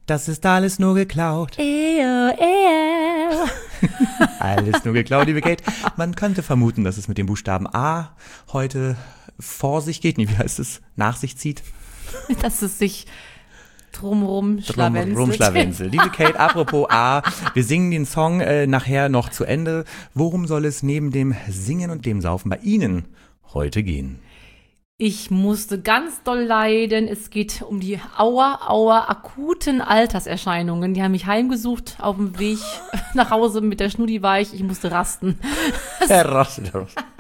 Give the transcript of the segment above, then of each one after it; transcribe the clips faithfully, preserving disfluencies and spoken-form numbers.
das ist alles nur geklaut. Ew, ew. Alles nur geklaut, liebe Kate. Man könnte vermuten, dass es mit dem Buchstaben A heute vor sich geht. Nee, wie heißt es? Nach sich zieht? Dass es sich drumrum schlawenzelt. Drum schlawenzelt. Liebe Kate, apropos A, wir singen den Song äh, nachher noch zu Ende. Worum soll es neben dem Singen und dem Saufen bei Ihnen heute gehen? Ich musste ganz doll leiden. Es geht um die Aua, Aua, akuten Alterserscheinungen. Die haben mich heimgesucht auf dem Weg nach Hause mit der Schnudi war ich. Ich musste rasten. Rastet.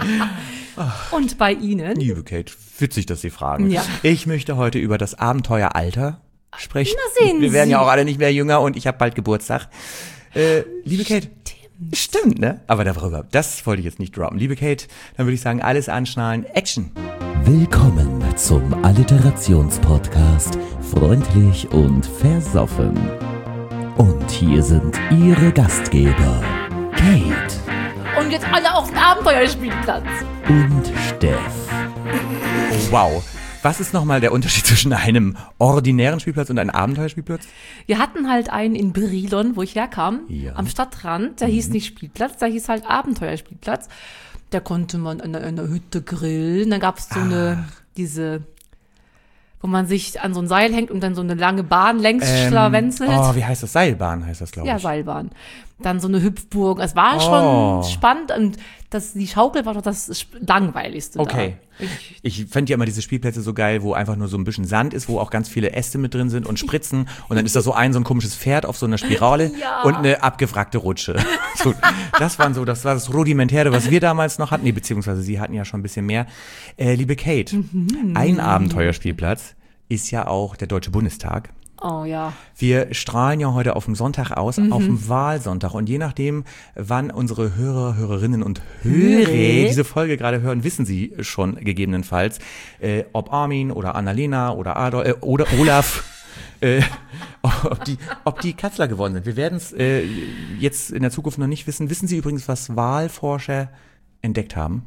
Und bei Ihnen? Liebe Kate, witzig, dass Sie fragen. Ja. Ich möchte heute über das Abenteuer Alter sprechen. Na, sehen Wir werden Sie. ja auch alle nicht mehr jünger und ich habe bald Geburtstag. Äh, liebe Kate. Stimmt. Stimmt, ne? Aber darüber, das wollte ich jetzt nicht droppen. Liebe Kate, dann würde ich sagen, alles anschnallen. Action! Willkommen zum Alliterationspodcast Freundlich und Versoffen. Und hier sind Ihre Gastgeber Kate Und jetzt alle auf den Abenteuerspielplatz. und Steff. Oh, wow. Was ist nochmal der Unterschied zwischen einem ordinären Spielplatz und einem Abenteuerspielplatz? Wir hatten halt einen in Brilon, wo ich herkam, Ja. am Stadtrand. Der hieß nicht Spielplatz, der hieß halt Abenteuerspielplatz. Da konnte man in einer Hütte grillen. Dann gab es so eine, diese, wo man sich an so ein Seil hängt und dann so eine lange Bahn längs Ähm, schlawenzelt. Oh, wie heißt das? Seilbahn heißt das, glaube ich. Ja, Seilbahn. Dann so eine Hüpfburg. Es war Oh. schon spannend und das, die Schaukel war doch das Sp- Langweiligste Okay. da. Ich, Ich fand ja immer diese Spielplätze so geil, wo einfach nur so ein bisschen Sand ist, wo auch ganz viele Äste mit drin sind und Spritzen. Und dann ist da so ein, so ein komisches Pferd auf so einer Spirale Ja. und eine abgewrackte Rutsche. So, das waren so, das war das Rudimentäre, was wir damals noch hatten. Nee, beziehungsweise Sie hatten ja schon ein bisschen mehr. Äh, liebe Kate, Mhm. ein Abenteuerspielplatz ist ja auch der Deutsche Bundestag. oh ja. Wir strahlen ja heute auf dem Sonntag aus, Mhm. auf dem Wahlsonntag. Und je nachdem, wann unsere Hörer, Hörerinnen und Hörer Hörer. diese Folge gerade hören, wissen sie schon gegebenenfalls, äh, ob Armin oder Annalena oder Adolf äh, oder Olaf, äh, ob die, ob die Kanzler geworden sind. Wir werden es äh, jetzt in der Zukunft noch nicht wissen. Wissen Sie übrigens, was Wahlforscher entdeckt haben?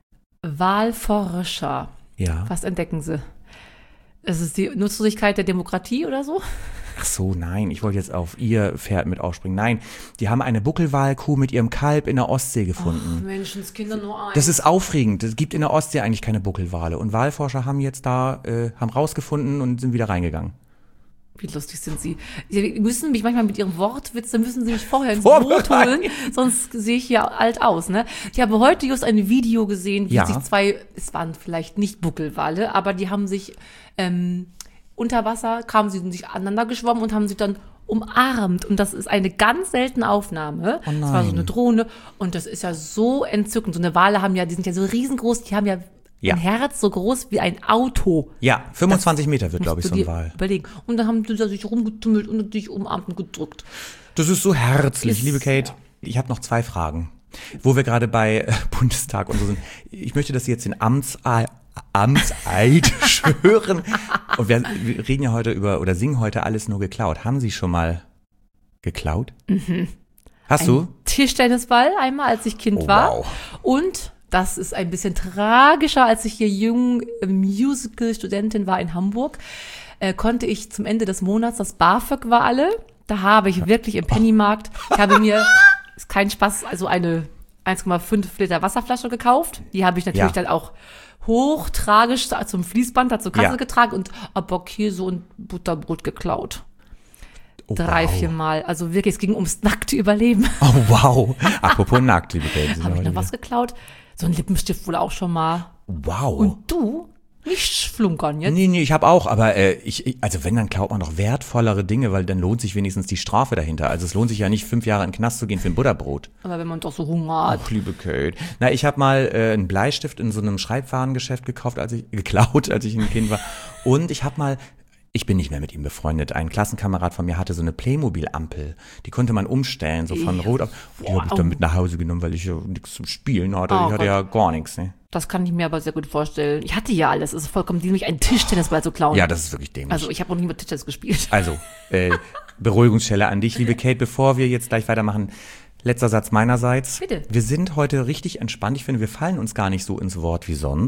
Wahlforscher. Ja. Was entdecken sie? Es ist die Nutzlosigkeit der Demokratie oder so? Ach so, nein, ich wollte jetzt auf Ihr Pferd mit aufspringen. Nein, die haben eine Buckelwalkuh mit ihrem Kalb in der Ostsee gefunden. Menschenskinder nur ein. Das ist aufregend. Es gibt in der Ostsee eigentlich keine Buckelwale. Und Walforscher haben jetzt da, äh, haben rausgefunden und sind wieder reingegangen. Wie lustig sind sie. Sie müssen mich manchmal mit ihrem Wortwitz, dann müssen sie mich vorher ins Boot holen, sonst sehe ich ja alt aus, ne? Ich habe heute just ein Video gesehen, wie Ja. sich zwei, es waren vielleicht nicht Buckelwale, aber die haben sich ähm, unter Wasser, kamen sie sich aneinander geschwommen und haben sich dann umarmt. Und das ist eine ganz seltene Aufnahme. Oh nein. Das war so eine Drohne und das ist ja so entzückend. So eine Wale haben ja, die sind ja so riesengroß, die haben ja, Ja. ein Herz so groß wie ein Auto. Ja, fünfundzwanzig Meter wird, glaube ich, Musst so du ein dir Wal. Überlegen. Und dann haben die da sich rumgetummelt und dich umarmt und gedrückt. Das ist so herzlich, Ist- liebe Kate. Ich habe noch zwei Fragen. Wo wir gerade bei äh, Bundestag und so sind. Ich möchte, dass Sie jetzt den Amtseid, Amtseid schwören. Und wir, wir reden ja heute über, oder singen heute alles nur geklaut. Haben Sie schon mal geklaut? Mhm. Hast du? Ein Tischtennisball einmal, als ich Kind Oh, war. wow. Und das ist ein bisschen tragischer, als ich hier jung äh, Musical-Studentin war in Hamburg, äh, konnte ich zum Ende des Monats, das BAföG war alle, da habe ich wirklich im Pennymarkt, ich habe mir, ist kein Spaß, also eine eins Komma fünf Liter Wasserflasche gekauft. Die habe ich natürlich Ja. dann auch hochtragisch zum Fließband da zur Kasse Ja. getragen und Bockkäse und Butterbrot geklaut. Oh, Drei, wow. vier Mal. Also wirklich, es ging ums nackte Überleben. Oh, wow. Apropos nackt, liebe Kate. sind wir Habe ich heute noch was wieder- geklaut? So ein Lippenstift wohl auch schon mal. Wow. Und du? Nicht flunkern jetzt. Nee, nee, ich habe auch, aber äh, ich, ich, also wenn, dann klaut man doch wertvollere Dinge, weil dann lohnt sich wenigstens die Strafe dahinter. Also es lohnt sich ja nicht, fünf Jahre in den Knast zu gehen für ein Butterbrot. Aber wenn man doch so Hunger hat. Ach, liebe Kate. Na, ich habe mal äh, einen Bleistift in so einem Schreibwarengeschäft gekauft, als ich, geklaut, als ich ein Kind war. Und ich habe mal, ich bin nicht mehr mit ihm befreundet, ein Klassenkamerad von mir hatte so eine Playmobil-Ampel. Die konnte man umstellen, so von Ja. rot auf. Die habe ich Wow. dann mit nach Hause genommen, weil ich ja nichts zum Spielen hatte. Oh ich hatte Gott. ja gar nichts, ne? Das kann ich mir aber sehr gut vorstellen. Ich hatte ja alles. Es ist vollkommen dämlich, einen Tischtennisball zu klauen. Ja, das ist wirklich dämlich. Also ich habe noch nie mit Tischtennis gespielt. Also, äh, Beruhigungsschelle an dich, liebe Kate, bevor wir jetzt gleich weitermachen. Letzter Satz meinerseits. Bitte. Wir sind heute richtig entspannt. Ich finde, wir fallen uns gar nicht so ins Wort wie sonst.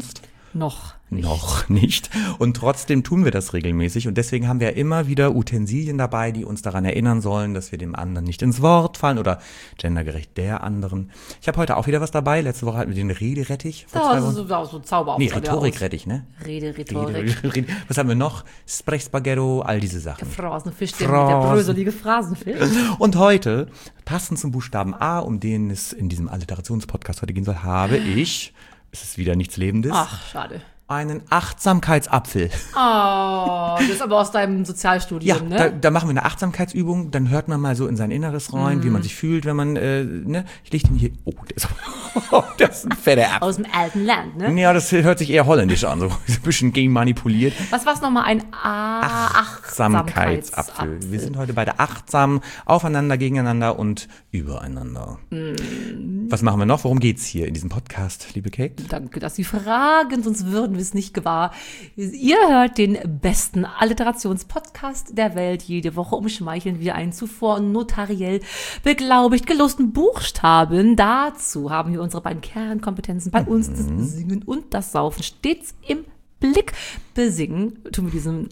Noch nicht. Noch nicht. Und trotzdem tun wir das regelmäßig. Und deswegen haben wir immer wieder Utensilien dabei, die uns daran erinnern sollen, dass wir dem anderen nicht ins Wort fallen oder gendergerecht der anderen. Ich habe heute auch wieder was dabei. Letzte Woche hatten wir den Rederettich. Vor zwei Ja, Wochen. so, so, so Zauber Nee, Rhetorikrettich, ne? Rede, Rhetorik. Rede, Rede. Was haben wir noch? Sprechspaghetto, all diese Sachen. Phrasenfisch, der, Phrasen. der bröselige Phrasenfisch. Und heute, passend zum Buchstaben A, um den es in diesem Alliterationspodcast heute gehen soll, habe ich, es ist wieder nichts Lebendes, Ach, schade. einen Achtsamkeitsapfel. Oh, das ist aber aus deinem Sozialstudium, Ja, ne? da, da machen wir eine Achtsamkeitsübung, dann hört man mal so in sein Inneres rein, Mhm. wie man sich fühlt, wenn man, äh, ne, ich leg den hier, oh, der ist, das ist ein fetter Apfel. Aus dem alten Land, ne? Ja, das hört sich eher holländisch an, so ein bisschen genmanipuliert. Was war's nochmal? Ein A Achtsamkeitsapfel. Achtsamkeitsapfel. Wir sind heute beide achtsam, aufeinander, gegeneinander und übereinander. Mm. Was machen wir noch? Worum geht's hier in diesem Podcast, liebe Kate? Danke, dass Sie fragen, sonst würden wir es nicht gewahr. Ihr hört den besten Alliterationspodcast der Welt. Jede Woche umschmeicheln wir einen zuvor notariell beglaubigt gelosten Buchstaben. Dazu haben wir unsere beiden Kernkompetenzen bei uns, das Singen und das Saufen, stets im Blick. Besingen tun wir diesen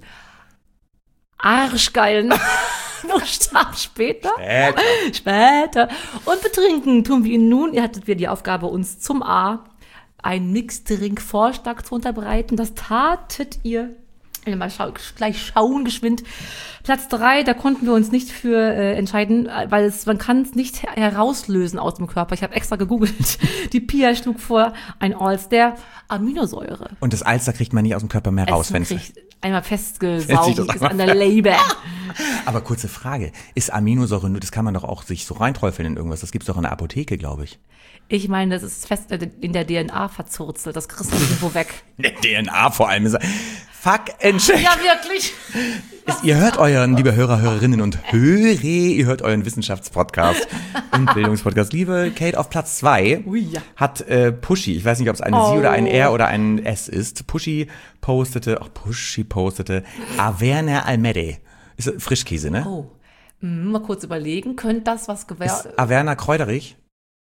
arschgeilen Buchstaben später. Später. Später. Und betrinken tun wir ihn nun. Ihr hattet wieder die Aufgabe, uns zum A einen Mixdrink-Vorschlag zu unterbreiten. Das tatet ihr. Mal schau, gleich schauen, geschwind. Platz drei, da konnten wir uns nicht für äh, entscheiden, weil es, man kann es nicht her- herauslösen aus dem Körper. Ich habe extra gegoogelt. Die Pia schlug vor, ein Alster Aminosäure. Und das Alster kriegt man nicht aus dem Körper mehr raus, wenn Es es. kriegt einmal Fest festgesaugt, sich das ist an der Leber. Aber kurze Frage, ist Aminosäure nur, das kann man doch auch sich so reinträufeln in irgendwas, das gibt's doch in der Apotheke, glaube ich. Ich meine, das ist fest in der D N A verzurzelt. Das kriegst du irgendwo weg. Der D N A vor allem ist. Fuck and check. Ja, wirklich. Ist, ihr hört euren, liebe Hörer, Hörerinnen und Hörer, ihr hört euren Wissenschaftspodcast und Bildungspodcast. Liebe Kate, auf Platz zwei Ui, ja. hat äh, Pushy, ich weiß nicht, ob es eine Oh. Sie oder ein R oder ein S ist, Pushy postete, ach, Pushy postete, Averna Almede. Ist äh, Frischkäse, ne? Oh, hm, mal kurz überlegen. Könnte das was gewähren? Ist Averna kräuterig?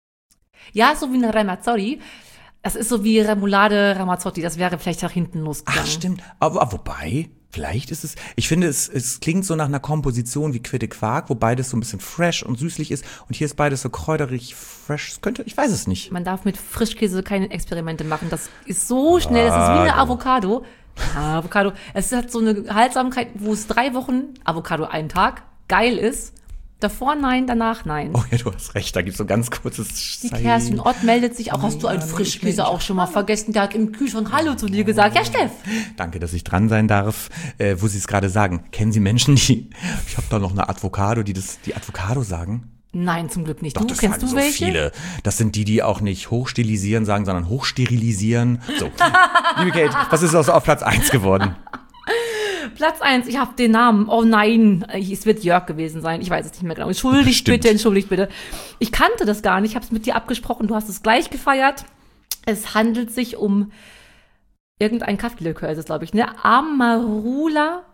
Ja, so wie eine Ramazzotti. Das ist so wie Remoulade Ramazzotti. Das wäre vielleicht nach hinten losgegangen. Ach, stimmt. Aber, aber wobei, vielleicht ist es, ich finde, es, es klingt so nach einer Komposition wie Quitte Quark, wo beides so ein bisschen fresh und süßlich ist. Und hier ist beides so kräuterig, fresh. Es könnte, ich weiß es nicht. Man darf mit Frischkäse keine Experimente machen. Das ist so schnell. Das ist wie eine Avocado. Ah, Avocado. Es hat so eine Haltsamkeit, wo es drei Wochen, Avocado einen Tag, geil ist. Davor nein, danach nein. Oh ja, du hast recht, da gibt es so ganz kurzes Die Zeichen. Kerstin Ott meldet sich auch. Hast du einen Ja, Frischkäse Mensch. auch schon mal vergessen? Der hat im Kühlschrank Hallo zu dir gesagt. Ja, Steff. Danke, dass ich dran sein darf, äh, wo Sie es gerade sagen. Kennen Sie Menschen, die, ich habe da noch eine Avocado, die das, die Avocado sagen? Nein, zum Glück nicht. Doch, Du, das kennst sagen du so welche? viele. Das sind die, die auch nicht hochstilisieren sagen, sondern hochsterilisieren. So, liebe Kate, was ist aus auf Platz eins geworden? Platz eins, ich habe den Namen. Oh nein, es wird Jörg gewesen sein. Ich weiß es nicht mehr genau. Entschuldigt Bestimmt. bitte, entschuldigt bitte. Ich kannte das gar nicht. Ich habe es mit dir abgesprochen. Du hast es gleich gefeiert. Es handelt sich um irgendein Kaffeelikör, ist es, glaube ich, ne? Amarula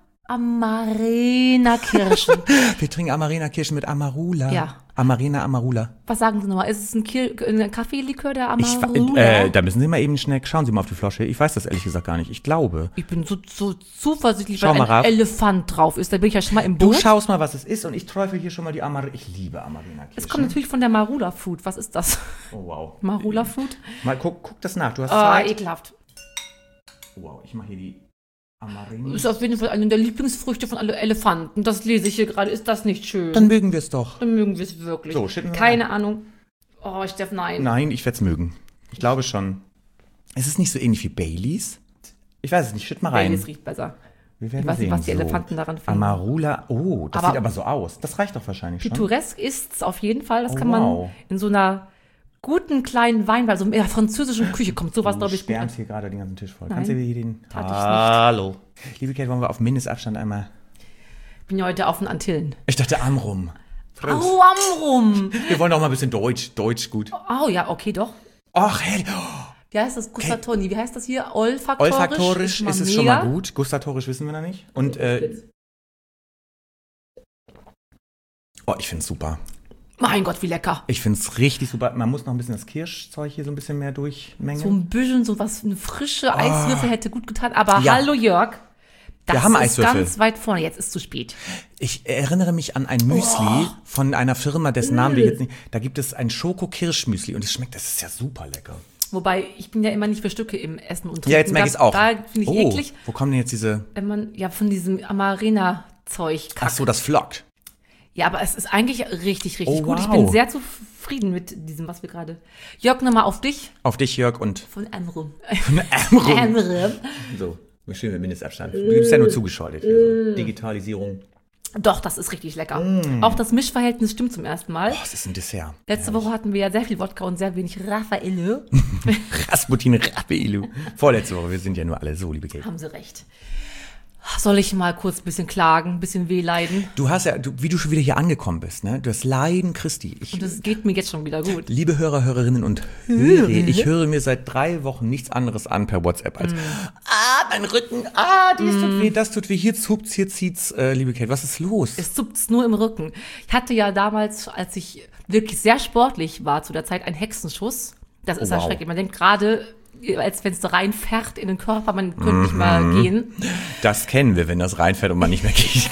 Amarena Kirschen. Wir trinken Amarena-Kirschen mit Amarula. Ja. Amarena Amarula. Was sagen Sie nochmal? Ist es ein, Kir ein Kaffeelikör, der Ich, Amarula? äh, da müssen Sie mal eben schnell, schauen Sie mal auf die Flasche. Ich weiß das ehrlich gesagt gar nicht. Ich glaube. Ich bin so, so zuversichtlich, Schau weil mal ein rauf. Elefant drauf ist. Da bin ich ja schon mal im Du Boot. schaust mal, was es ist und ich träufel hier schon mal die Amarena. Ich liebe Amarena-Kirschen. Es kommt natürlich von der Marula Food. Was ist das? Oh, wow. Marula Food? Mal guck, guck das nach. Du hast Ah, Zeit. ekelhaft. Wow, ich mache hier die Amarena. Ist auf jeden Fall eine der Lieblingsfrüchte von alle Elefanten. Das lese ich hier gerade. Ist das nicht schön? Dann mögen wir es doch. Dann mögen wir es wirklich. So, schütten wir Keine Ahnung. Oh, Steff, nein. Nein, ich werde es mögen. Ich glaube schon. Es ist nicht so ähnlich wie Baileys. Ich weiß es nicht. Schütt mal rein. Baileys riecht besser. Wir werden Ich weiß nicht, sehen. was die Elefanten daran finden. Amarula. Oh, das Aber- sieht aber so aus. Das reicht doch wahrscheinlich schon. Pittoresk ist es auf jeden Fall. Das Oh, kann man wow. in so einer guten kleinen Wein, weil so in der französischen Küche kommt sowas, Du glaube ich, gut an. schwärmst hier gerade den ganzen Tisch voll. Nein, Kannst du hier den... tat ich nicht. Hallo. Liebe Kate, wollen wir auf Mindestabstand einmal... Ich bin ja heute auf den Antillen. Ich dachte Amrum. Prost. Au, Amrum. Wir wollen auch mal ein bisschen Deutsch. Deutsch gut. Oh ja, okay, doch. Ach, hey. Oh, Wie heißt das? Gustatoni. Wie heißt das hier? Olfaktorisch? olfaktorisch ist es mega. schon mal gut. Gustatorisch wissen wir noch nicht. Und, äh, oh, ich finde es super. Mein Gott, wie lecker. Ich finde es richtig super. Man muss noch ein bisschen das Kirschzeug hier so ein bisschen mehr durchmengen. So ein bisschen, so was, eine frische Eiswürfel hätte gut getan. Aber Ja. hallo Jörg, das Wir haben ist Eiswürfel. ganz weit vorne. Jetzt ist zu spät. Ich erinnere mich an ein Müsli von einer Firma, dessen Namen wir jetzt nicht. Da gibt es ein Schoko-Kirsch-Müsli und es schmeckt, das ist ja super lecker. Wobei, ich bin ja immer nicht für Stücke im Essen und Trinken. Ja, jetzt merke ich es auch. Da finde ich oh, eklig, wo kommen denn jetzt diese? wenn man ja von diesem Amarena-Zeug Ach kackt. so, das flockt. Ja, aber es ist eigentlich richtig, richtig Oh, gut. Ich wow. bin sehr zufrieden mit diesem, was wir gerade. Jörg, nochmal auf dich Auf dich, Jörg, und von Amrum. Amrum. Amrum. So, schön mit Mindestabstand. Du bist ja nur zugeschaltet. Hier, so. Digitalisierung. Doch, das ist richtig lecker. Auch das Mischverhältnis stimmt zum ersten Mal. Oh, es ist ein Dessert. Letzte Woche hatten wir ja sehr viel Wodka und sehr wenig Raffaello. Rasputin Raphaelu. Vorletzte Woche, wir sind ja nur alle so, liebe Kate. Haben sie recht. Soll ich mal kurz ein bisschen klagen, ein bisschen wehleiden? Du hast ja, du, wie du schon wieder hier angekommen bist, ne? Du hast Leiden Christi. Ich, Und es geht mir jetzt schon wieder gut. liebe Hörer, Hörerinnen und Hörer, ich höre mir seit drei Wochen nichts anderes an per WhatsApp als ah, mein Rücken, ah, dies tut weh, das tut weh, hier zupft's, hier zieht's, äh, liebe Kate, was ist los? Es zupft's nur im Rücken. Ich hatte ja damals, als ich wirklich sehr sportlich war zu der Zeit, einen Hexenschuss. Das ist Oh, wow. erschreckend. Man denkt gerade, als wenn es da reinfährt in den Körper, man könnte nicht mal gehen. Das kennen wir, wenn das reinfährt und man nicht mehr geht.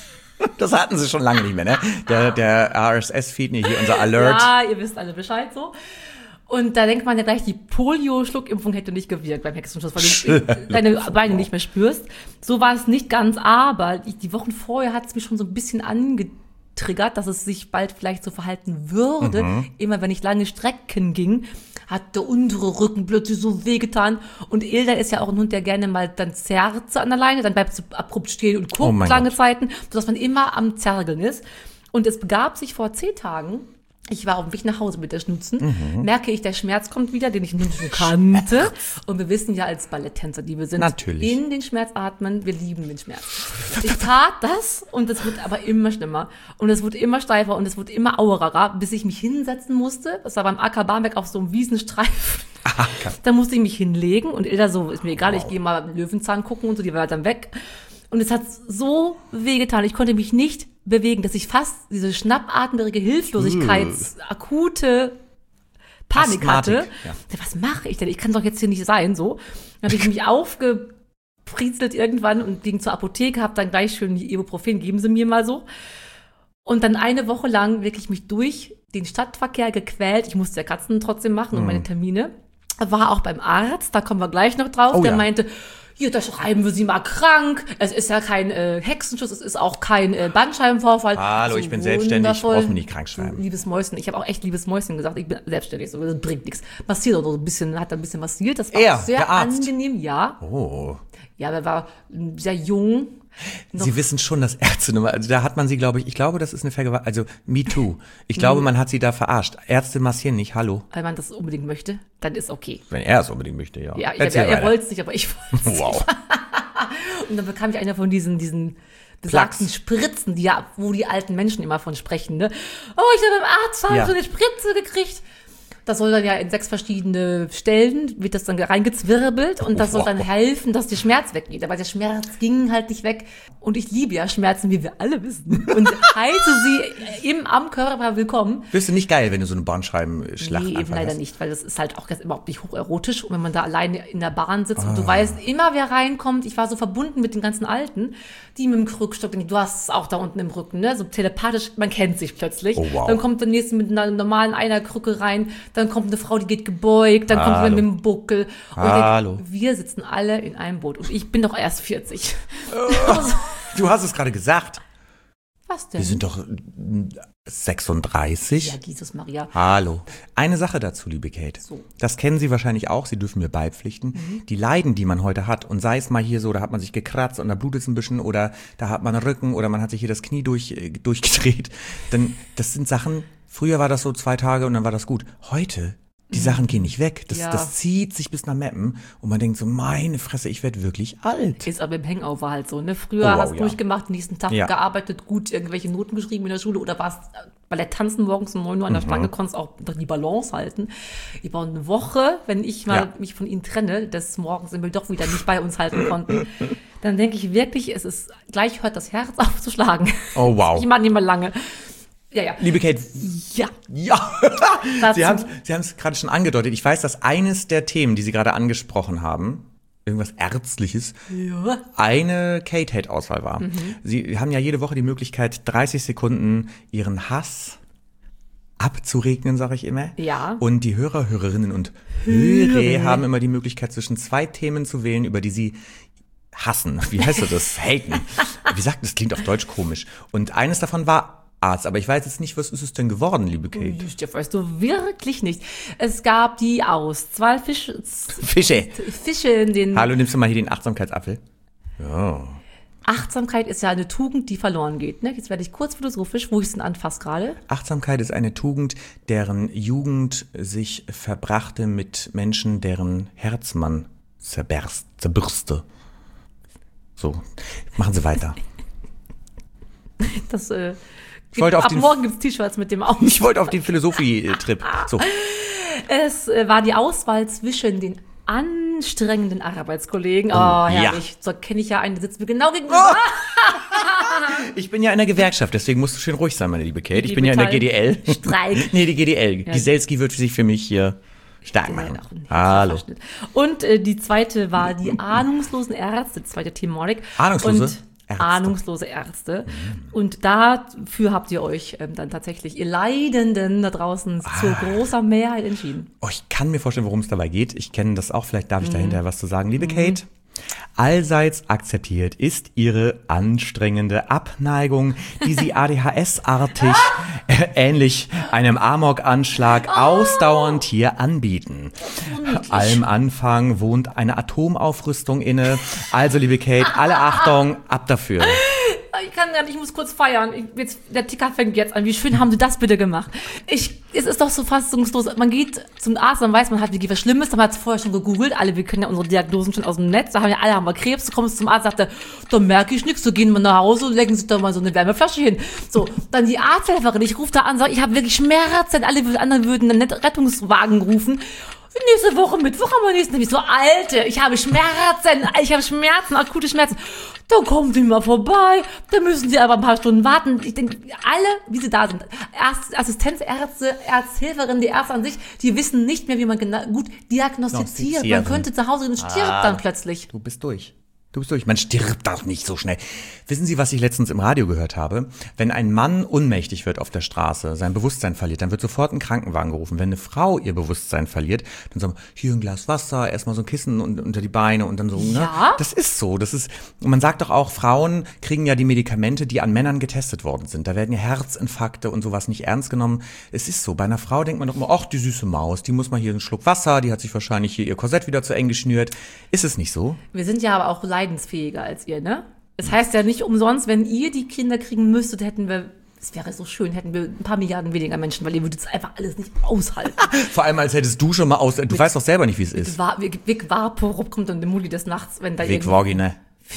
Das hatten sie schon lange nicht mehr, ne? Der, der R S S-Feed, nee, hier unser Alert. Ja, ihr wisst alle Bescheid so. Und da denkt man ja gleich, die Polio-Schluckimpfung hätte nicht gewirkt beim Hexenschuss, weil du deine Beine nicht mehr spürst. So war es nicht ganz, aber ich, die Wochen vorher hat es mich schon so ein bisschen angetriggert, dass es sich bald vielleicht so verhalten würde. Mhm. Immer wenn ich lange Strecken ging, hat der untere Rücken plötzlich so wehgetan. Und Ilda ist ja auch ein Hund, der gerne mal dann zerrt an der Leine, dann bleibt sie abrupt stehen und guckt Oh mein lange Gott. Zeiten, sodass man immer am Zergeln ist. Und es begab sich vor zehn Tagen, ich war auf dem Weg nach Hause mit der Schnutzen, Mhm. merke ich, der Schmerz kommt wieder, den ich nun schon kannte. Und wir wissen ja als Balletttänzer, die wir sind, Natürlich. in den Schmerz atmen, wir lieben den Schmerz. Ich tat das und es wird aber immer schlimmer. Und es wurde immer steifer und es wurde immer auerer, bis ich mich hinsetzen musste. Das war beim Acker Barmbek auf so einem Wiesenstreifen. Da musste ich mich hinlegen und Ilda so, ist mir egal, ich gehe mal Löwenzahn gucken und so, die war dann weg. Und es hat so wehgetan. Ich konnte mich nicht bewegen, dass ich fast diese schnappatmige Hilflosigkeit, akute Panik Asthmatik, hatte. ja. Was mache ich denn? Ich kann doch jetzt hier nicht sein, so. Dann habe ich mich aufgepriezelt irgendwann und ging zur Apotheke, habe dann gleich schön Ibuprofen, geben Sie mir mal so. Und dann eine Woche lang wirklich mich durch den Stadtverkehr gequält. Ich musste ja Katzen trotzdem machen und meine Termine. War auch beim Arzt, da kommen wir gleich noch drauf. Oh der ja. meinte, hier, da schreiben wir Sie mal krank. Es ist ja kein äh, Hexenschuss, es ist auch kein äh, Bandscheibenvorfall. Hallo, So ich bin selbstständig, wundervoll. brauchst mich nicht krank schreiben. So, liebes Mäuschen, ich habe auch echt liebes Mäuschen gesagt, ich bin selbstständig, so, das bringt nichts. Massiert oder so ein bisschen, hat ein bisschen massiert, das war Er, auch sehr der Arzt. angenehm, ja. Oh. Ja, er war mm, sehr jung. Noch- Sie wissen schon, dass Ärzte, nur mal- also da hat man sie, glaube ich, ich glaube, das ist eine Vergewaltigung, also me too. Ich glaube, man hat sie da verarscht. Ärzte massieren nicht, hallo. Wenn man das unbedingt möchte, dann ist okay. Wenn er es unbedingt möchte, ja. Ja, ich, Erzähl er, er weiter. wollte es nicht, aber ich wollte es. Wow. Und dann bekam ich einer von diesen, diesen besagten Plaques. Spritzen, die ja, wo die alten Menschen immer von sprechen, ne? Oh, ich habe beim Arzt Ja. so eine Spritze gekriegt. Das soll dann ja in sechs verschiedene Stellen, wird das dann reingezwirbelt und das soll dann helfen, dass der Schmerz weggeht. Aber der Schmerz ging halt nicht weg. Und ich liebe ja Schmerzen, wie wir alle wissen. Und heiße sie im, am Körper willkommen. Wirst du nicht geil, wenn du so eine Bahnscheibenschlacht Nee, eben einfach leider hast? nicht, weil das ist halt auch ganz überhaupt nicht hocherotisch. Und wenn man da alleine in der Bahn sitzt und du weißt immer, wer reinkommt. Ich war so verbunden mit den ganzen Alten, die mit dem Krückstock, du hast es auch da unten im Rücken, ne? So telepathisch, man kennt sich plötzlich. Oh, wow. Dann kommt der nächste mit einer normalen Einerkrücke rein, dann kommt eine Frau, die geht gebeugt, dann kommt Hallo. jemand mit dem Buckel. Und Hallo. Ich denk, wir sitzen alle in einem Boot und ich bin doch erst vierzig. Du hast es gerade gesagt. Was denn? Wir sind doch mm, sechsunddreißig. Ja, Jesus Maria. Hallo. Eine Sache dazu, liebe Kate. So. Das kennen Sie wahrscheinlich auch, Sie dürfen mir beipflichten. Mhm. Die Leiden, die man heute hat, und sei es mal hier so, da hat man sich gekratzt und da blutet es ein bisschen oder da hat man Rücken oder man hat sich hier das Knie durch, äh, durchgedreht. Dann, das sind Sachen, früher war das so zwei Tage und dann war das gut. Heute, die Sachen gehen nicht weg. Das, Ja. das zieht sich bis nach Meppen und man denkt so, meine Fresse, ich werde wirklich alt. Ist aber im Hangover halt so, ne? Früher Oh, wow, hast du ja. durchgemacht, nächsten Tag Ja. gearbeitet, gut irgendwelche Noten geschrieben in der Schule oder warst Ballett tanzen morgens um neun Uhr an der Stange, konntest auch die Balance halten. Ich war eine Woche, wenn ich mal Ja. mich von ihnen trenne, des Morgens wir doch wieder nicht bei uns halten konnten, dann denke ich wirklich, es ist, gleich hört das Herz auf zu schlagen. Oh, wow. Ich mache nicht mehr lange. Ja, ja. Liebe Kate, Ja. ja, Dazu- Sie haben Sie haben es gerade schon angedeutet. Ich weiß, dass eines der Themen, die Sie gerade angesprochen haben, irgendwas Ärztliches, Ja. eine Kate-Hate-Auswahl war. Mhm. Sie haben ja jede Woche die Möglichkeit, dreißig Sekunden Ihren Hass abzuregnen, sage ich immer. Ja. Und die Hörer, Hörerinnen und Hörer haben immer die Möglichkeit, zwischen zwei Themen zu wählen, über die sie hassen. Wie heißt das? Haten. Wie sagt das? Klingt auf Deutsch komisch. Und eines davon war Arzt. Aber ich weiß jetzt nicht, was ist es denn geworden, liebe Kate? Das weißt du wirklich nicht. Es gab die Auswahl Fisch, Fische. Fische in den Hallo, nimmst du mal hier den Achtsamkeitsapfel? Ja. Achtsamkeit ist ja eine Tugend, die verloren geht. Ne? Jetzt werde ich kurz philosophisch, wo ich es denn anfasse gerade. Achtsamkeit ist eine Tugend, deren Jugend sich verbrachte mit Menschen, deren Herz man zerberst, zerbürste. So, machen Sie weiter. Das, äh, Ich wollte auf ab den- morgen gibt's T-Shirts mit dem Aus. Ich wollte auf den Philosophie-Trip. So, Es äh, war die Auswahl zwischen den anstrengenden Arbeitskollegen. Oh, herrlich. So kenne ich ja einen, der sitzt mir genau gegenüber. ich bin ja in der Gewerkschaft, deswegen musst du schön ruhig sein, meine liebe Kate. Ich bin ja in der Metall- G D L. Streik. Nee, die G D L. Giselski wird sich für mich hier stark machen. Nein, auch ein Hallo. Verschnitt. Und äh, die zweite war die ahnungslosen Ärzte, zweite Thematik. Ahnungslose Und Ärzte. Ahnungslose Ärzte. Und dafür habt ihr euch ähm, dann tatsächlich, ihr Leidenden da draußen, zu großer Mehrheit entschieden. Oh, ich kann mir vorstellen, worum es dabei geht. Ich kenne das auch, vielleicht darf ich Mhm. da hinterher was zu sagen. Liebe Kate, allseits akzeptiert ist Ihre anstrengende Abneigung, die Sie A D H S-artig, äh, ähnlich einem Amok-Anschlag, ausdauernd hier anbieten. Allem Anfang wohnt eine Atomaufrüstung inne. Also, liebe Kate, alle Achtung, ab dafür. Ich kann gar nicht, ich muss kurz feiern. Ich, jetzt, der Ticker fängt jetzt an. Wie schön haben Sie das bitte gemacht? Ich, es ist doch so fassungslos. Man geht zum Arzt, dann weiß man hat wirklich was Schlimmes. Dann hat es vorher schon gegoogelt. Alle, wir kennen ja unsere Diagnosen schon aus dem Netz. Da haben ja alle haben wir Krebs. Du kommst zum Arzt, sagt er, da merke ich nichts. So gehen wir nach Hause und legen sich da mal so eine Wärmeflasche hin. So, dann die Arzthelferin. Ich rufe da an, sage, ich habe wirklich Schmerzen. Alle anderen würden einen Rettungswagen rufen. Nächste Woche Mittwoch haben wir nächsten Tag. Ich so, Alte, ich habe Schmerzen, ich habe Schmerzen, akute Schmerzen. Dann kommen Sie mal vorbei, dann müssen Sie aber ein paar Stunden warten. Ich denke, alle, wie sie da sind, Arzt, Assistenzärzte, Arzthilferinnen, die Ärzte an sich, die wissen nicht mehr, wie man genau, gut diagnostiziert. Man Diagnostizieren. könnte zu Hause gehen und stirbt Ah. dann plötzlich. Du bist durch. Du bist durch. Man stirbt doch nicht so schnell. Wissen Sie, was ich letztens im Radio gehört habe? Wenn ein Mann ohnmächtig wird auf der Straße, sein Bewusstsein verliert, dann wird sofort ein Krankenwagen gerufen. Wenn eine Frau ihr Bewusstsein verliert, dann sagen wir, hier ein Glas Wasser, erstmal so ein Kissen un- unter die Beine und dann so, ne? Ja. Das ist so. Das ist, man sagt doch auch, Frauen kriegen ja die Medikamente, die an Männern getestet worden sind. Da werden ja Herzinfarkte und sowas nicht ernst genommen. Es ist so. Bei einer Frau denkt man doch immer, ach, die süße Maus, die muss mal hier einen Schluck Wasser, die hat sich wahrscheinlich hier ihr Korsett wieder zu eng geschnürt. Ist es nicht so? Wir sind ja aber auch leidensfähiger als ihr, ne? Das heißt ja nicht umsonst, wenn ihr die Kinder kriegen müsstet, hätten wir, es wäre so schön, hätten wir ein paar Milliarden weniger Menschen, weil ihr würdet es einfach alles nicht aushalten. Vor allem, als hättest du schon mal aus. Du weißt doch selber nicht, wie es ist. War, Vic Vaporub kommt dann der Muli des Nachts, wenn da Vic irgendwie- Vagina.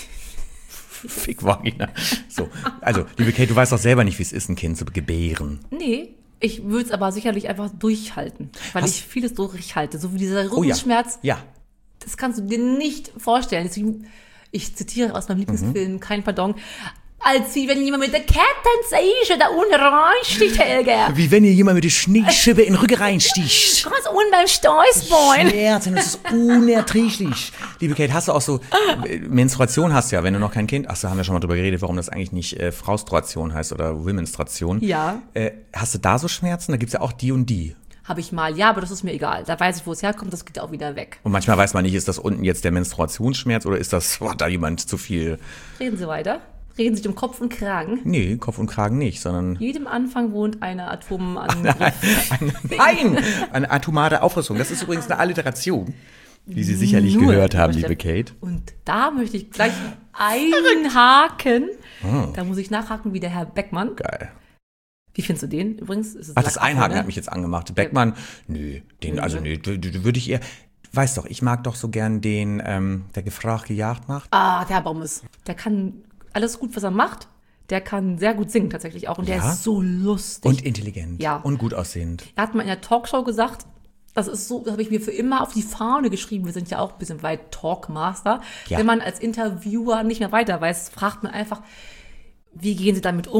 Vic Vagina. So, also, liebe Kate, du weißt doch selber nicht, wie es ist, ein Kind zu gebären. Nee, ich würde es aber sicherlich einfach durchhalten, weil Hast- ich vieles durchhalte. So wie dieser Oh ja. Rückenschmerz, Ja. das kannst du dir nicht vorstellen. Deswegen, ich zitiere aus meinem Lieblingsfilm, Mhm. kein Pardon, als wie wenn jemand mit der Kettensäge da unten reinsticht, Helga. Wie wenn ihr jemand mit der Schneeschippe in den Rücken reinsticht. Ganz unten beim Steußbein. Schmerzen, das ist unerträglich. Liebe Kate, hast du auch so, äh, Menstruation hast du ja, wenn du noch kein Kind, ach so, haben wir schon mal drüber geredet, warum das eigentlich nicht äh, Fraustruation heißt oder Womenstration. Ja. Äh, hast du da so Schmerzen? Da gibt's ja auch die und die. Habe ich mal, ja, aber das ist mir egal. Da weiß ich, wo es herkommt, das geht auch wieder weg. Und manchmal weiß man nicht, ist das unten jetzt der Menstruationsschmerz oder ist das, hat da jemand zu viel? Reden Sie weiter. Reden Sie sich um Kopf und Kragen. Nee, Kopf und Kragen nicht, sondern Jedem Anfang wohnt eine Atomangriff. nein, eine atomare Aufrüstung. Das ist übrigens eine Alliteration, die Sie sicherlich Nur, gehört haben, Stefan. liebe Kate. Und da möchte ich gleich einhaken. Ah. Da muss ich nachhaken wie der Herr Beckmann. Geil. Wie findest du den übrigens? Ist es Ach, das Lackaffe, Einhaken ne? hat mich jetzt angemacht. Beckmann, nö, den, also nö, d- d- würde ich eher, weiß doch, ich mag doch so gern den, ähm, der gefragt gejagt macht. Ah, der Herr Bommes. Der kann alles gut, was er macht. Der kann sehr gut singen tatsächlich auch. Und der Ja? ist so lustig. Und intelligent. Ja. Und gut aussehend. Er hat mal in der Talkshow gesagt, das ist so, das habe ich mir für immer auf die Fahne geschrieben. Wir sind ja auch ein bisschen weit Talkmaster. Ja. Wenn man als Interviewer nicht mehr weiter weiß, fragt man einfach, wie gehen Sie damit um?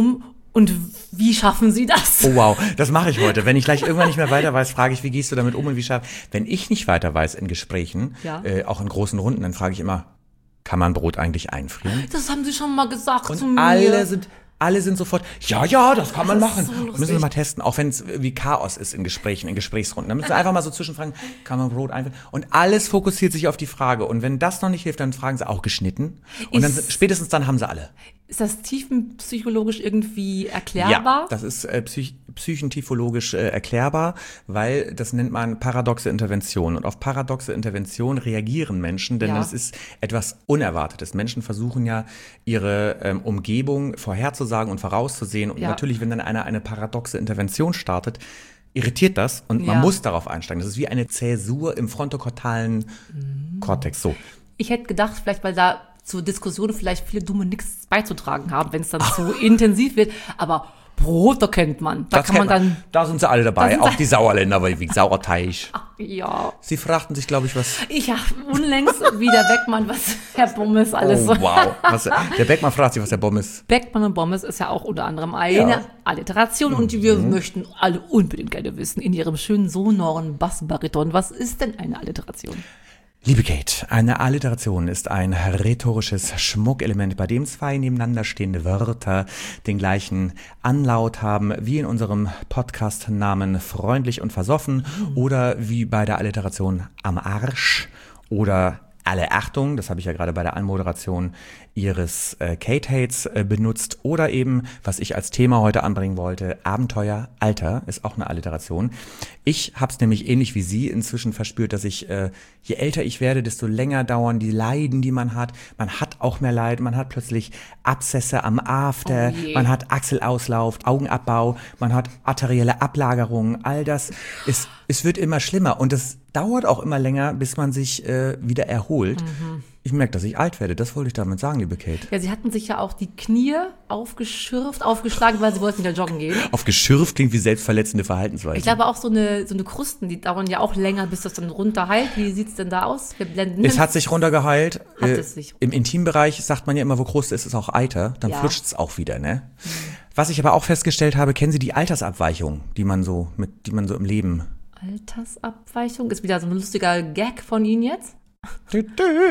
Und wie schaffen Sie das? Oh wow, das mache ich heute. Wenn ich gleich irgendwann nicht mehr weiter weiß, frage ich, wie gehst du damit um und wie schaff. Wenn ich nicht weiter weiß in Gesprächen, Ja. äh, auch in großen Runden, dann frage ich immer, kann man Brot eigentlich einfrieren? Das haben Sie schon mal gesagt Und zu mir. alle sind, alle sind sofort, ja, ja, das kann man Das machen. ist so lustig. Müssen wir mal testen, auch wenn es wie Chaos ist in Gesprächen, in Gesprächsrunden. Dann müssen wir einfach mal so zwischenfragen, kann man Brot einfrieren? Und alles fokussiert sich auf die Frage. Und wenn das noch nicht hilft, dann fragen sie auch geschnitten. Und dann Ist- spätestens dann haben sie alle. Ist das tiefenpsychologisch irgendwie Ja, erklärbar? das ist äh, psych psychentiphologisch äh, erklärbar, weil das nennt man paradoxe Intervention. Und auf paradoxe Intervention reagieren Menschen, denn Ja. das ist etwas Unerwartetes. Menschen versuchen ja, ihre ähm, Umgebung vorherzusagen und vorauszusehen. Und Ja. natürlich, wenn dann einer eine paradoxe Intervention startet, irritiert das und man Ja. muss darauf einsteigen. Das ist wie eine Zäsur im frontokortalen Kortex. So. Ich hätte gedacht, vielleicht, weil da zur Diskussion vielleicht viele Dumme nichts beizutragen haben, wenn es dann so intensiv wird. Aber Brot, da kennt man. Da Das kann man kennt dann, Da sind sie alle Da dabei, sind auch sie- die Sauerländer, wie Sauerteig. ja. Sie fragten sich, glaube ich, was... Ich habe unlängst wie der Beckmann, was Herr Bommes alles Oh, so. wow. Was, der Beckmann fragt sich, was der Bomb ist. Beckmann und Bommes ist ja auch unter anderem eine Ja. Mhm. Alliteration und wir möchten alle unbedingt gerne wissen, in ihrem schönen sonoren Bassbariton, was ist denn eine Alliteration? Liebe Kate, eine Alliteration ist ein rhetorisches Schmuckelement, bei dem zwei nebeneinander stehende Wörter den gleichen Anlaut haben, wie in unserem Podcast-Namen freundlich und versoffen oder wie bei der Alliteration am Arsch oder alle Achtung, das habe ich ja gerade bei der Anmoderation ihres äh, Kate Hates äh, benutzt oder eben, was ich als Thema heute anbringen wollte, Abenteuer Alter ist auch eine Alliteration. Ich habe es nämlich ähnlich wie Sie inzwischen verspürt, dass ich, äh, je älter ich werde, desto länger dauern die Leiden, die man hat. Man hat auch mehr Leid, man hat plötzlich Abszesse am After, Oh je. man hat Achselauslauf, Augenabbau, man hat arterielle Ablagerungen, all das ist, es wird immer schlimmer und es dauert auch immer länger, bis man sich äh, wieder erholt. Mhm. Ich merke, dass ich alt werde, das wollte ich damit sagen, liebe Kate. Ja, sie hatten sich ja auch die Knie aufgeschürft, aufgeschlagen, weil sie wollten wieder joggen gehen. Auf geschürft klingt wie selbstverletzende Verhaltensweise. Ich glaube auch so eine, so eine Krusten, die dauern ja auch länger, bis das dann runterheilt. Wie sieht's denn da aus? Wir blenden Es hat sich runtergeheilt. Hat Äh, es sich. Im Intimbereich sagt man ja immer, wo Kruste ist, ist auch Eiter. Dann Ja. flutscht es auch wieder, ne? Was ich aber auch festgestellt habe, kennen Sie die Altersabweichung, die man so mit, die man so im Leben. Altersabweichung ist wieder so ein lustiger Gag von Ihnen jetzt. Ich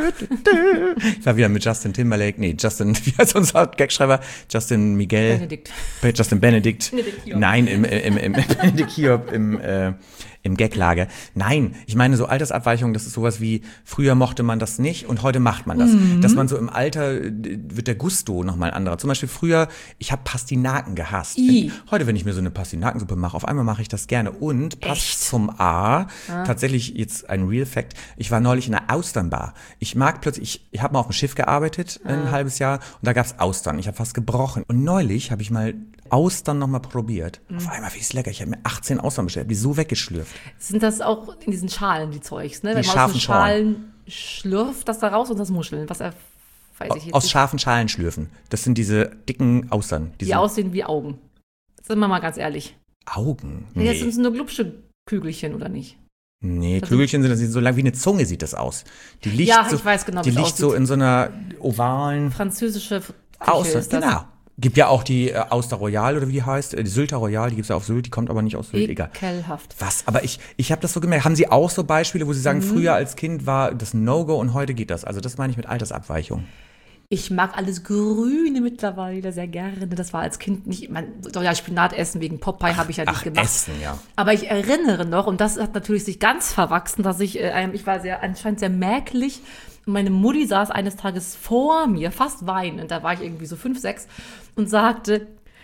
war wieder mit Justin Timberlake, nee, Justin, wie heißt unser Gagschreiber? Justin Miguel. Benedikt. Justin Benedikt. Benedikt Hiob. Nein, im, im, im, im Benedikt Hiob im, äh, im Gaglager. Nein, ich meine so Altersabweichung, das ist sowas wie, früher mochte man das nicht und heute macht man das. Mhm. Dass man so im Alter, äh, wird der Gusto nochmal ein anderer. Zum Beispiel früher, ich habe Pastinaken gehasst. I. Heute, wenn ich mir so eine Pastinakensuppe mache, auf einmal mache ich das gerne. Und passt Echt? zum A, tatsächlich jetzt ein Real Fact, ich war neulich in einer Austernbar. Ich mag plötzlich, ich, ich habe mal auf dem Schiff gearbeitet, ein halbes Jahr, und da gab's Austern. Ich habe fast gebrochen. Und neulich habe ich mal Austern nochmal probiert. Mhm. Auf einmal, wie ist lecker. Ich habe mir achtzehn Austern bestellt, hab die so weggeschlürft. Sind das auch in diesen Schalen, die Zeugs, ne? Die Wenn man aus scharfen den Schalen schlürft das da raus und das Muscheln. Was er, weiß ich jetzt Aus nicht. scharfen Schalen schlürfen. Das sind diese dicken Austern. Die Diese aussehen wie Augen. Sind wir mal ganz ehrlich. Augen. Nee. Jetzt Nee, sind es nur glubsche Kügelchen, oder nicht? nee Das Kügelchen sind, das sieht so lang wie eine Zunge sieht das aus. Die liegt Ja, so, ich weiß genau, die wie es liegt so aussieht. in so einer ovalen Französische Küche Auster, ist das. genau. Gibt ja auch die äh, Auster Royal oder wie die heißt, äh, die Sylter Royal, die gibt's ja auf Sylt, die kommt aber nicht aus Sylt, egal. Ekelhaft. Was? Aber ich, ich habe das so gemerkt. Haben Sie auch so Beispiele, wo Sie sagen, Mhm. früher als Kind war das ein No-Go und heute geht das? Also das meine ich mit Altersabweichung. Ich mag alles Grüne mittlerweile sehr gerne. Das war als Kind nicht, man soll ja Spinat essen wegen Popeye, habe ich ja nicht Ach, gemacht. Essen, ja. Aber ich erinnere noch, und das hat natürlich sich ganz verwachsen, dass ich, äh, ich war sehr, anscheinend sehr merklich. Und meine Mutti saß eines Tages vor mir, fast weinend, da war ich irgendwie so fünf, sechs, und sagte,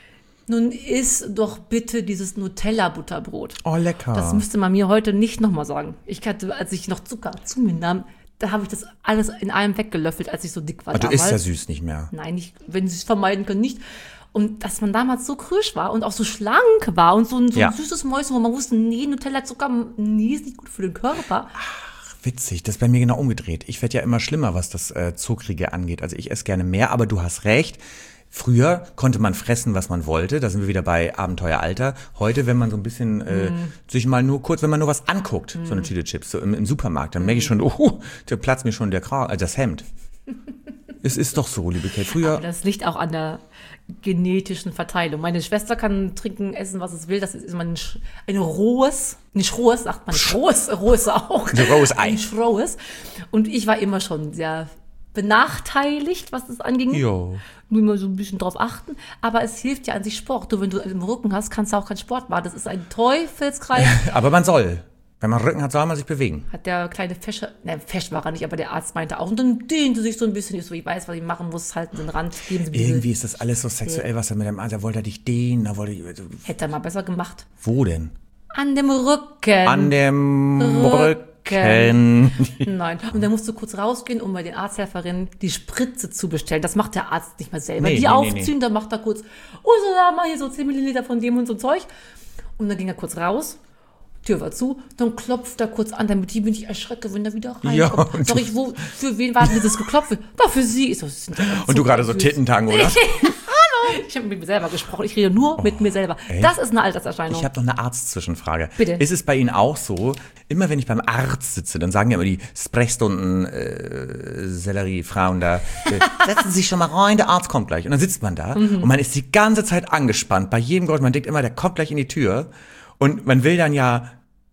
nun iss doch bitte dieses Nutella-Butterbrot. Oh, lecker. Das müsste man mir heute nicht nochmal sagen. Ich hatte, als ich noch Zucker zu mir nahm, da habe ich das alles in einem weggelöffelt, als ich so dick war Aber du damals. isst ja süß nicht mehr. Nein, nicht, wenn sie es vermeiden können, nicht. Und dass man damals so krüsch war und auch so schlank war und so ein, so Ja. ein süßes Mäuschen, wo man wusste, nee, Nutella, Zucker, nee, ist nicht gut für den Körper. Witzig, das ist bei mir genau umgedreht. Ich werde ja immer schlimmer, was das äh, Zuckrige angeht. Also ich esse gerne mehr, aber du hast recht. Früher konnte man fressen, was man wollte. Da sind wir wieder bei Abenteueralter. Heute, wenn man so ein bisschen äh, sich mal nur kurz, wenn man nur was anguckt, so eine Tüte Chips, so im, im Supermarkt, dann merke ich schon, oh, da platzt mir schon der Kragen, also das Hemd. Es ist doch so, liebe Kate. Früher, Das liegt auch an der genetischen Verteilung. Meine Schwester kann trinken, essen, was es will. Das ist immer ein, sch- ein rohes, nicht rohes, sagt man nicht rohes, rohes auch. Ein rohes Ei. Ein rohes. Und ich war immer schon sehr benachteiligt, was das anging. Jo. Nur immer so ein bisschen drauf achten. Aber es hilft ja an sich Sport. Du, wenn du im Rücken hast, kannst du auch keinen Sport machen. Das ist ein Teufelskreis. Aber man soll. Wenn man Rücken hat, soll man sich bewegen. Hat der kleine Fescher, ne, Fesch war er nicht, aber der Arzt meinte auch. Und dann dehnte sich so ein bisschen. Ich so, ich weiß, was ich machen muss, halten den Rand, geben Sie mir Irgendwie ist das alles so sexuell, was er mit dem, also da wollte er dich dehnen, da wollte ich, Hätte er mal besser gemacht. wo denn? An dem Rücken. An dem Rücken. Nein. Und dann musst du kurz rausgehen, um bei den Arzthelferinnen die Spritze zu bestellen. Das macht der Arzt nicht mal selber. Nee, die nee, aufziehen, nee, nee. dann macht er kurz, oh, so, da mal hier so zehn Milliliter von dem und so Zeug. Und dann ging er kurz raus. Tür war zu, dann klopft er kurz an, damit die mich nicht erschrecke, wenn er wieder Ja, reinkommt. und Sag ich, wo, für wen war denn dieses geklopft? War für sie. Ich so, das sind ja Und du gerade so süß. Tittentango, oder? Ich habe mit mir selber gesprochen. Ich rede nur mit mir selber. ey. Das ist eine Alterserscheinung. Ich habe noch eine Arztzwischenfrage. Bitte. Ist es bei Ihnen auch so, immer wenn ich beim Arzt sitze, dann sagen ja immer die Sprechstunden äh, Sellerie-Frauen da, äh, setzen Sie sich schon mal rein, der Arzt kommt gleich. Und dann sitzt man da Mhm. und man ist die ganze Zeit angespannt. Bei jedem Gott, man denkt immer, der kommt gleich in die Tür. Und man will dann ja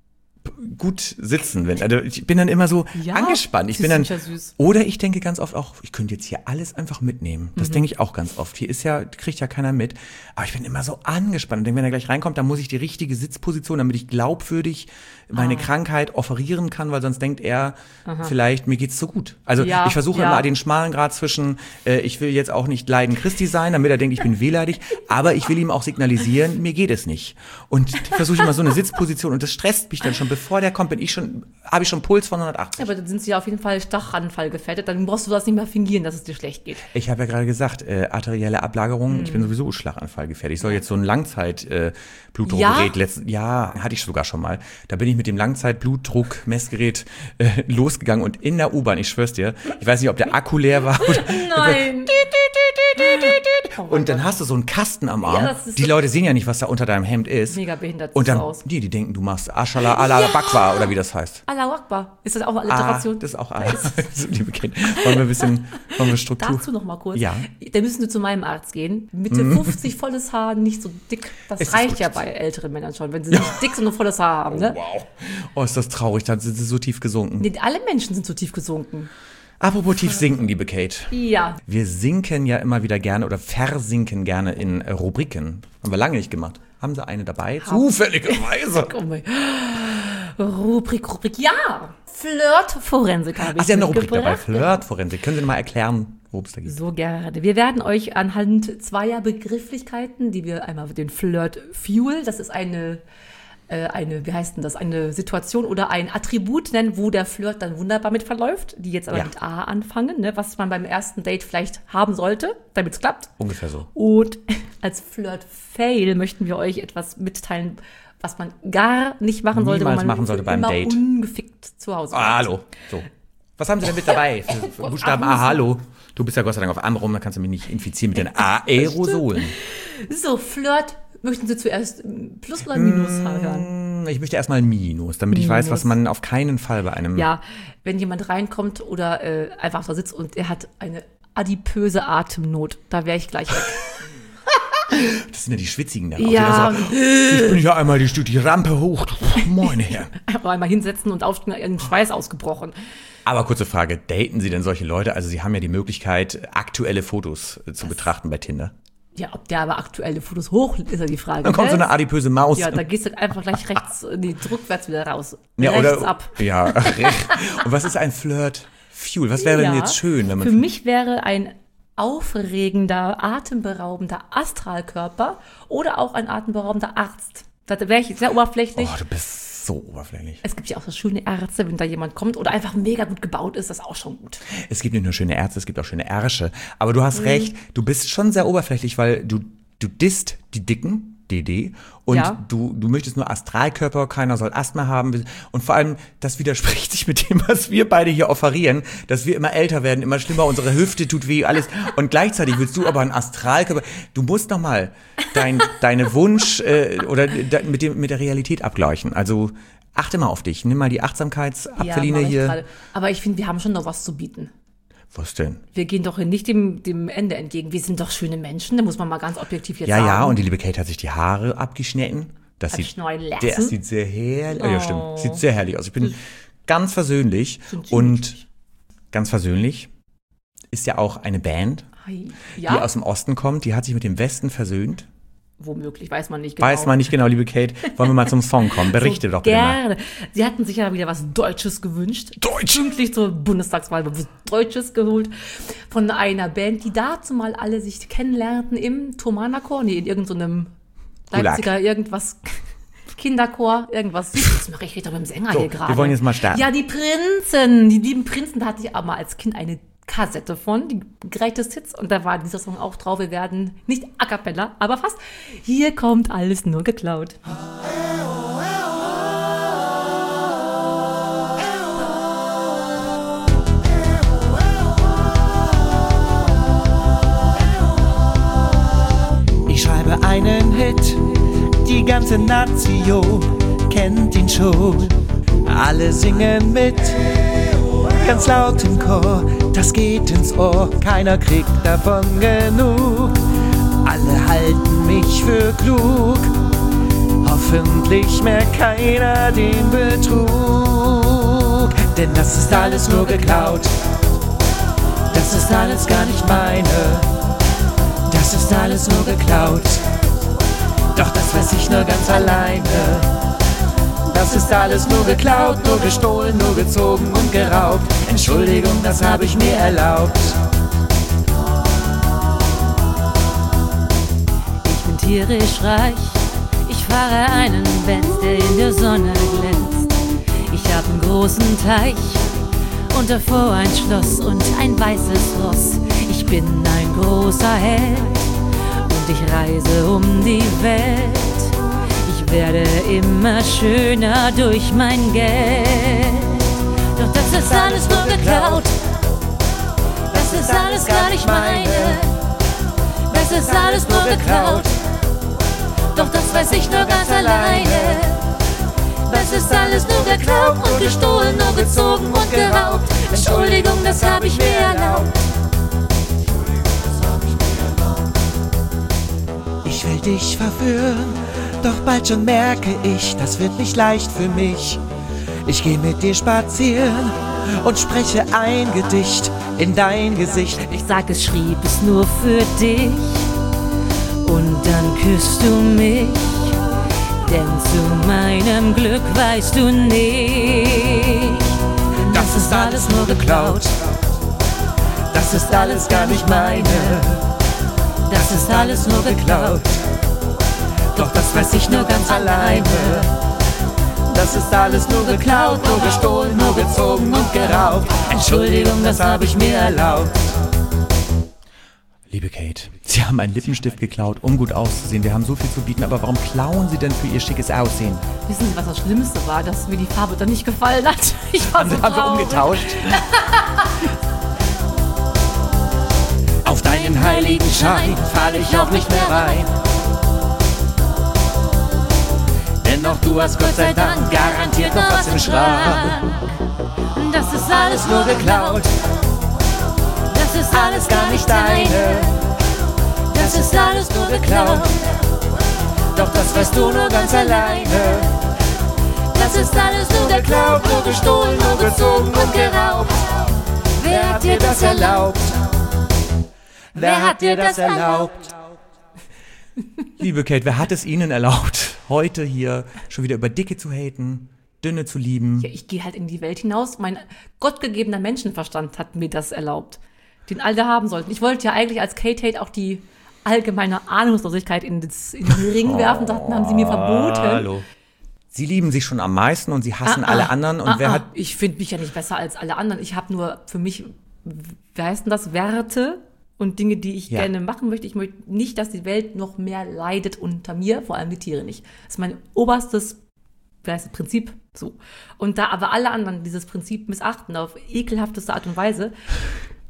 gut sitzen, wenn, also ich bin dann immer so Ja, angespannt. Ich sie bin dann, sind ja süß. oder ich denke ganz oft auch, ich könnte jetzt hier alles einfach mitnehmen. Das denke ich auch ganz oft. Hier ist ja, kriegt ja keiner mit. Aber ich bin immer so angespannt und denke, wenn er gleich reinkommt, dann muss ich die richtige Sitzposition, damit ich glaubwürdig meine Krankheit offerieren kann, weil sonst denkt er, vielleicht, mir geht's so gut. Also Ja, ich versuche ja. immer den schmalen Grad zwischen, äh, ich will jetzt auch nicht Leiden Christi sein, damit er denkt, ich bin wehleidig, aber ich will ihm auch signalisieren, mir geht es nicht. Und versuche ich immer so eine Sitzposition und das stresst mich dann schon, bevor der kommt, bin ich schon, habe ich schon Puls von hundertachtzig. Aber dann sind sie ja auf jeden Fall Stachanfall gefährdet. Dann brauchst du das nicht mehr fingieren, dass es dir schlecht geht. Ich habe ja gerade gesagt, äh, arterielle Ablagerung, ich bin sowieso Schlaganfallgefährdet. Ich soll jetzt so ein Langzeit-Blutdruckgerät, äh, Blutdruckgerät Ja? letzten, ja, hatte ich sogar schon mal. Da bin ich mit dem Langzeit-Blutdruck-Messgerät äh, losgegangen und in der U-Bahn, ich schwör's dir, ich weiß nicht, ob der Akku leer war oder Nein. und dann hast du so einen Kasten am Arm. Ja, das ist die so- Leute sehen ja nicht, was da unter deinem Hemd ist. Mega behindert Und sieht's dann, aus. die, die denken, du machst Ashala ala Bakwa oder wie das heißt. Allahu Akbar. Ist das auch eine Ah, Alliteration? das ist auch Allah. Liebe Kinder. Wollen wir ein bisschen, wollen wir Struktur? Dazu noch mal kurz. Ja. Da müssen wir zu meinem Arzt gehen. Mitte fünfzig, volles Haar, nicht so dick. Das Es ist reicht gut. ja bei älteren Männern schon, wenn sie nicht dick, sondern volles Haar haben. Ne? Wow. Oh, ist das traurig, dann sind sie so tief gesunken. Nee, alle Menschen sind so tief gesunken. Apropos tief sinken, liebe Kate. Ja. Wir sinken ja immer wieder gerne oder versinken gerne in äh, Rubriken. Haben wir lange nicht gemacht. Haben Sie eine dabei? Zufälligerweise. Oh mein. Rubrik, Rubrik, ja. Flirt-Forensik habe ich Ach, Sie haben eine Rubrik dabei. mitgebracht. Flirt-Forensik. Können Sie mal erklären, worum es da geht? So gerne. Wir werden euch anhand zweier Begrifflichkeiten, die wir einmal den Flirt-Fuel, das ist eine, äh, eine, wie heißt denn das, eine Situation oder ein Attribut nennen, wo der Flirt dann wunderbar mit verläuft, die jetzt aber Ja. mit A anfangen, ne, was man beim ersten Date vielleicht haben sollte, damit es klappt. Ungefähr so. Und als Flirt-Fail möchten wir euch etwas mitteilen, was man gar nicht machen sollte, Niemals wenn man machen sollte beim immer Date. ungefickt zu Hause Ah, hallo. So. Was haben Sie denn mit dabei? Für, für Buchstaben A, hallo. Du bist ja Gott sei Dank auf Amrum, da kannst du mich nicht infizieren mit den Aerosolen. So, Flirt, möchten Sie zuerst Plus oder Minus hören? Ich möchte erstmal Minus, damit ich weiß, Minus. was man auf keinen Fall bei einem... Ja, wenn jemand reinkommt oder äh, einfach da sitzt und er hat eine adipöse Atemnot, da wäre ich gleich weg. Das sind ja die Schwitzigen dann auch. Ja. Die dann so, ich bin ja einmal die, die Rampe hoch. Meine Herren. Einfach einmal hinsetzen und aufstehen, in Schweiß ausgebrochen. Aber kurze Frage, daten Sie denn solche Leute? Also Sie haben ja die Möglichkeit, aktuelle Fotos äh, zu betrachten bei Tinder. Ja, ob der aber aktuelle Fotos hochlädt, ist ja die Frage. Dann kommt so ne? eine adipöse Maus. Ja, da gehst du einfach gleich rechts, nee, rückwärts wieder raus. Ja, rechts oder, ab. Ja, recht. Und was ist ein Flirt-Fuel? Was wäre denn Ja, jetzt schön, wenn man... Für mich wäre ein aufregender, atemberaubender Astralkörper oder auch ein atemberaubender Arzt. Da wäre ich sehr oberflächlich. Oh, du bist so oberflächlich. Es gibt ja auch so schöne Ärzte, wenn da jemand kommt oder einfach mega gut gebaut ist, das ist auch schon gut. Es gibt nicht nur schöne Ärzte, es gibt auch schöne Ärsche. Aber du hast Mhm. recht, du bist schon sehr oberflächlich, weil du, du disst die Dicken, D D, und Ja. du, du möchtest nur Astralkörper, keiner soll Asthma haben. Und vor allem, das widerspricht sich mit dem, was wir beide hier offerieren, dass wir immer älter werden, immer schlimmer, unsere Hüfte tut weh, alles. Und gleichzeitig willst du aber einen Astralkörper. Du musst noch mal dein, deine Wunsch äh, oder da, mit, dem, mit der Realität abgleichen. Also achte mal auf dich, nimm mal die Achtsamkeitsapfeline mach ich hier. gerade. Aber ich finde, wir haben schon noch was zu bieten. Was denn? Wir gehen doch hier nicht dem, dem Ende entgegen. Wir sind doch schöne Menschen, da muss man mal ganz objektiv jetzt Ja, sagen. ja, und die liebe Kate hat sich die Haare abgeschnitten. Das sieht, Abschneiden lassen. der sieht sehr herrlich, oh. ja stimmt, sieht sehr herrlich aus. Ich bin Das- ganz versöhnlich Sind sie und nicht. ganz versöhnlich ist ja auch eine Band, Ei, die Ja, aus dem Osten kommt, die hat sich mit dem Westen versöhnt. womöglich, weiß man nicht genau. Weiß man nicht genau, liebe Kate. Wollen wir mal zum Song kommen? Berichte so doch bitte mal. gerne. Sie hatten sich ja wieder was Deutsches gewünscht. Deutsch! Pünktlich zur Bundestagswahl was Deutsches geholt. Von einer Band, die dazu mal alle sich kennenlernten im Thomanerchor. Nee, in irgendeinem so Gulag. Leipziger irgendwas. Kinderchor, irgendwas. Das mache ich richtig mit dem Sänger So, hier gerade. wir wollen jetzt mal starten. Ja, die Prinzen. Die lieben Prinzen, da hatte ich aber als Kind eine Kassette von, die Greatest Hits, und da war dieser Song auch drauf. Wir werden nicht a cappella, aber fast. Hier kommt alles nur geklaut. Ich schreibe einen Hit, die ganze Nation kennt ihn schon. Alle singen mit, ganz laut im Chor, das geht ins Ohr, keiner kriegt davon genug. Alle halten mich für klug, hoffentlich merkt keiner den Betrug. Denn das ist alles nur geklaut, das ist alles gar nicht meine. Das ist alles nur geklaut, doch das weiß ich nur ganz alleine. Das ist alles nur geklaut, nur gestohlen, nur gezogen und geraubt. Entschuldigung, das habe ich mir erlaubt. Ich bin tierisch reich, ich fahre einen Benz, der in der Sonne glänzt. Ich hab einen großen Teich und davor ein Schloss und ein weißes Ross. Ich bin ein großer Held und ich reise um die Welt. Ich werde immer schöner durch mein Geld. Doch das ist alles nur geklaut, das ist alles gar nicht meine. Das ist alles nur geklaut, doch das weiß ich nur ganz alleine. Das ist alles nur geklaut und gestohlen, nur gezogen und geraubt. Entschuldigung, das habe ich mir erlaubt. Ich will dich verführen, doch bald schon merke ich, das wird nicht leicht für mich. Ich geh mit dir spazieren und spreche ein Gedicht in dein Gesicht. Ich sag, es schrieb es nur für dich und dann küsst du mich, denn zu meinem Glück weißt du nicht. Das ist alles nur geklaut, das ist alles gar nicht meine. Das ist alles nur geklaut, doch das weiß ich nur ganz alleine. Das ist alles nur geklaut, nur gestohlen, nur gezogen und geraubt. Entschuldigung, das habe ich mir erlaubt. Liebe Kate, Sie haben einen Lippenstift geklaut, um gut auszusehen. Wir haben so viel zu bieten, aber warum klauen Sie denn für Ihr schickes Aussehen? Wissen Sie, was das Schlimmste war? Dass mir die Farbe dann nicht gefallen hat. Ich war Haben so Sie, haben Sie traurig. umgetauscht? Auf deinen heiligen Schein falle ich auch nicht mehr rein. Denn auch du hast Gott sei Dank garantiert noch was im Schrank. Das ist alles Nur geklaut, das ist alles gar nicht deine. Das ist alles nur geklaut. Doch das weißt du nur ganz alleine. Das ist alles nur Geklaut, nur gestohlen, nur gezogen und geraubt. Wer hat dir das erlaubt? Wer hat dir das erlaubt? Liebe Kate, wer hat es Ihnen erlaubt, heute hier schon wieder über Dicke zu haten, Dünne zu lieben? Ja, ich gehe halt in die Welt hinaus. Mein gottgegebener Menschenverstand hat mir das erlaubt, den alle haben sollten. Ich wollte ja eigentlich als Kate Hate auch die allgemeine Ahnungslosigkeit in, das, in den Ring werfen. Das haben sie mir verboten. Hallo. Sie lieben sich schon am meisten und Sie hassen Ah, ah, alle anderen. Und ah, wer ah. hat... Ich finde mich ja nicht besser als alle anderen. Ich habe nur für mich, wie heißt denn das, Werte und Dinge, die ich Ja. gerne machen möchte. Ich möchte nicht, dass die Welt noch mehr leidet unter mir, vor allem die Tiere nicht. Das ist mein oberstes, wie heißt das, Prinzip. So. Und da aber alle anderen dieses Prinzip missachten auf ekelhafteste Art und Weise,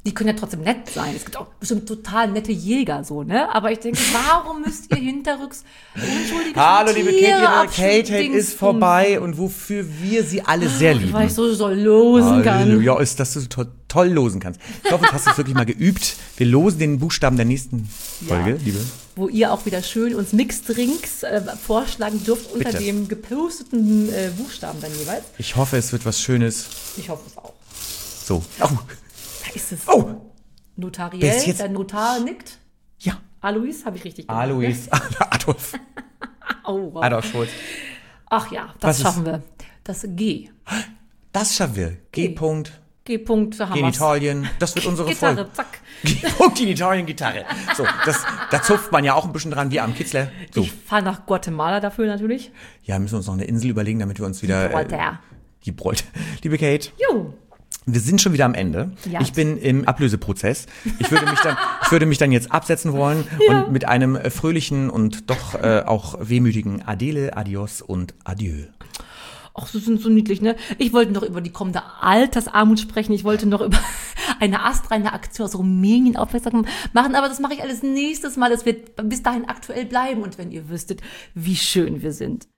Die können ja trotzdem nett sein. Es gibt auch bestimmt total nette Jäger, so, ne? Aber ich denke, warum müsst ihr hinterrücks unschuldige Hallo, liebe Tiere Kate, Kate Kate ist abschießen? vorbei und wofür wir sie alle sehr lieben. Weil ich so soll losen kann. Halleluja, ist, dass du so to- toll losen kannst. Ich hoffe, du hast es wirklich mal geübt. Wir losen den Buchstaben der nächsten Folge, Ja. liebe. Wo ihr auch wieder schön uns Mixed-Drinks äh, vorschlagen dürft unter Bitte. dem geposteten äh, Buchstaben dann jeweils. Ich hoffe, es wird was Schönes. Ich hoffe es auch. So. Oh, Da ist es. oh. Notariell, Bis jetzt- der Notar nickt. Ja. Alois, habe ich richtig gemacht. Alois. Adolf. Ne? Oh, wow. Adolf Scholz. Ach ja, Was das ist- schaffen wir. Das G. Das schaffen wir. G. G. Punkt. G-Punkt, da haben wir's. Genitalien. Das wird unsere Gitarre, Folge. zack. G-Punkt, Genitalien, Gitarre. So, das, da zupft man ja auch ein bisschen dran, wie am Kitzler. So. Ich fahre nach Guatemala dafür natürlich. Ja, müssen wir uns noch eine Insel überlegen, damit wir uns wieder... Gibraltar. Äh, Gibraltar. Liebe Kate, Jo. wir sind schon wieder am Ende. Ja. Ich bin im Ablöseprozess. Ich würde mich dann, ich würde mich dann jetzt absetzen wollen Ja. und mit einem äh, fröhlichen und doch äh, auch wehmütigen Adele, Adios und Adieu. Ach, sie sind so niedlich, ne? Ich wollte noch über die kommende Altersarmut sprechen. Ich wollte noch über eine astreine Aktion aus Rumänien aufmerksam machen. Aber das mache ich alles nächstes Mal. Es wird bis dahin aktuell bleiben. Und wenn ihr wüsstet, wie schön wir sind.